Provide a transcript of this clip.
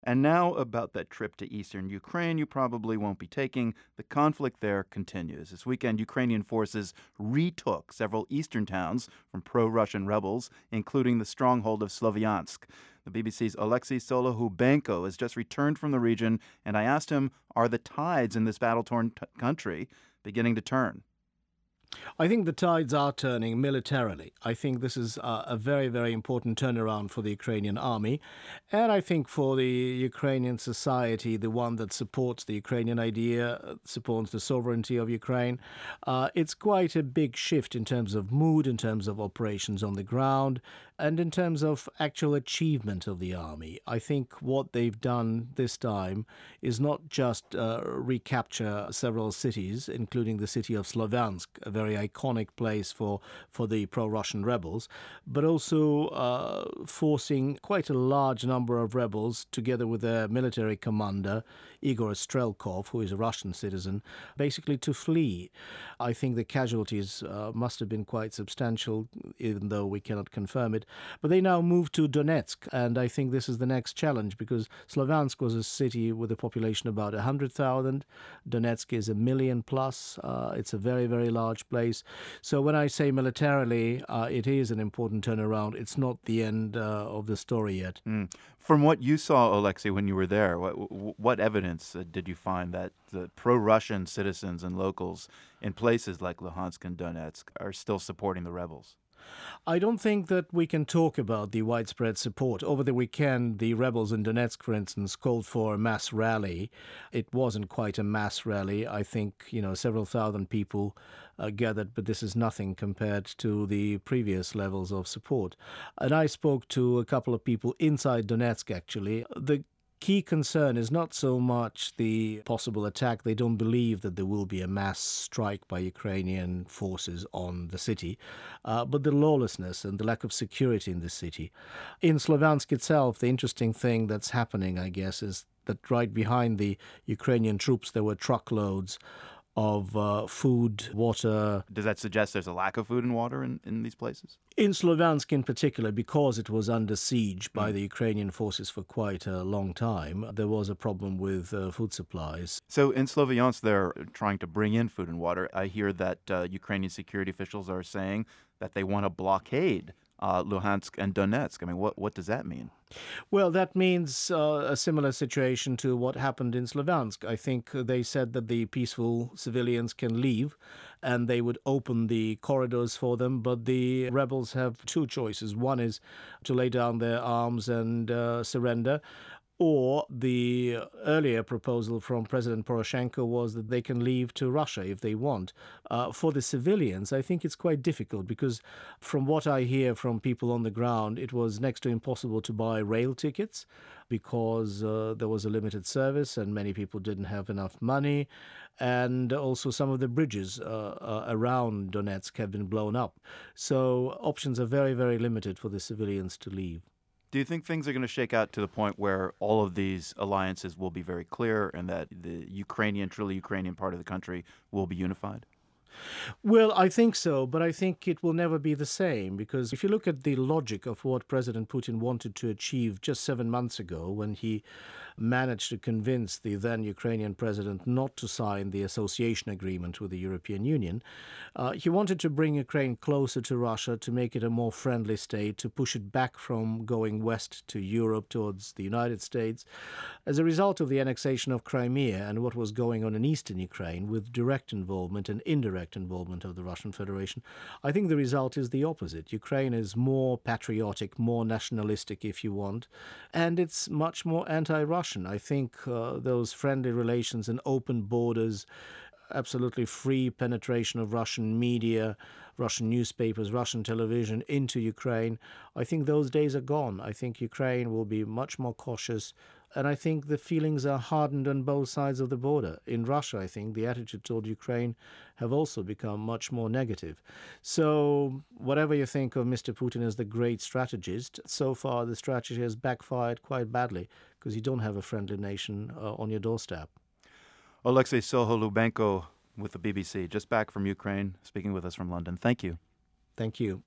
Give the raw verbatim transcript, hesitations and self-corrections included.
And now about that trip to eastern Ukraine you probably won't be taking. The conflict there continues. This weekend, Ukrainian forces retook several eastern towns from pro-Russian rebels, including the stronghold of Slovyansk. The B B C's Alexei Solohubenko has just returned from the region, and I asked him, are the tides in this battle-torn t- country beginning to turn? I think the tides are turning militarily. I think this is a, a very, very important turnaround for the Ukrainian army. And I think for the Ukrainian society, the one that supports the Ukrainian idea, uh, supports the sovereignty of Ukraine, uh, it's quite a big shift in terms of mood, in terms of operations on the ground, and in terms of actual achievement of the army. I think what they've done this time is not just uh, recapture several cities, including the city of Slavyansk, a very iconic place for, for the pro-Russian rebels, but also uh, forcing quite a large number of rebels, together with their military commander, Igor Strelkov, who is a Russian citizen, basically to flee. I think the casualties uh, must have been quite substantial, even though we cannot confirm it. But they now move to Donetsk, and I think this is the next challenge, because Slavyansk was a city with a population about one hundred thousand. Donetsk is a million plus. Uh, it's a very, very large place. So when I say militarily, uh, it is an important turnaround. It's not the end uh, of the story yet. Mm. From what you saw, Alexei, when you were there, what, what evidence uh, did you find that the pro-Russian citizens and locals in places like Luhansk and Donetsk are still supporting the rebels? I don't think that we can talk about the widespread support. Over the weekend, the rebels in Donetsk, for instance, called for a mass rally. It wasn't quite a mass rally. I think, you know, several thousand people uh, gathered, but this is nothing compared to the previous levels of support. And I spoke to a couple of people inside Donetsk, actually. The key concern is not so much the possible attack. They don't believe that there will be a mass strike by Ukrainian forces on the city, uh, but the lawlessness and the lack of security in the city. In Slavyansk itself, the interesting thing that's happening, I guess, is that right behind the Ukrainian troops, there were truckloads of uh, food, water. Does that suggest there's a lack of food and water in, in these places? In Slavyansk in particular, because it was under siege by the Ukrainian forces for quite a long time, there was a problem with uh, food supplies. So in Slavyansk, they're trying to bring in food and water. I hear that uh, Ukrainian security officials are saying that they want to blockade uh, Luhansk and Donetsk. I mean, what, what does that mean? Well, that means uh, a similar situation to what happened in Slavyansk. I think they said that the peaceful civilians can leave and they would open the corridors for them, but the rebels have two choices. One is to lay down their arms and uh, surrender, or the earlier proposal from President Poroshenko was that they can leave to Russia if they want. Uh, for the civilians, I think it's quite difficult because from what I hear from people on the ground, it was next to impossible to buy rail tickets because uh, there was a limited service and many people didn't have enough money. And also some of the bridges uh, uh, around Donetsk have been blown up. So options are very, very limited for the civilians to leave. Do you think things are going to shake out to the point where all of these alliances will be very clear and that the Ukrainian, truly Ukrainian part of the country will be unified? Well, I think so, but I think it will never be the same because if you look at the logic of what President Putin wanted to achieve just seven months ago when he managed to convince the then Ukrainian president not to sign the association agreement with the European Union, uh, he wanted to bring Ukraine closer to Russia, to make it a more friendly state, to push it back from going west to Europe towards the United States. As a result of the annexation of Crimea and what was going on in eastern Ukraine with direct involvement and indirect involvement of the Russian Federation, I think the result is the opposite. Ukraine is more patriotic, more nationalistic, if you want, and it's much more anti-Russian. I think uh, those friendly relations and open borders, absolutely free penetration of Russian media, Russian newspapers, Russian television into Ukraine, I think those days are gone. I think Ukraine will be much more cautious. And I think the feelings are hardened on both sides of the border. In Russia, I think the attitude toward Ukraine have also become much more negative. So whatever you think of Mister Putin as the great strategist, so far the strategy has backfired quite badly because you don't have a friendly nation uh, on your doorstep. Alexei Solohubenko with the B B C, just back from Ukraine, speaking with us from London. Thank you. Thank you.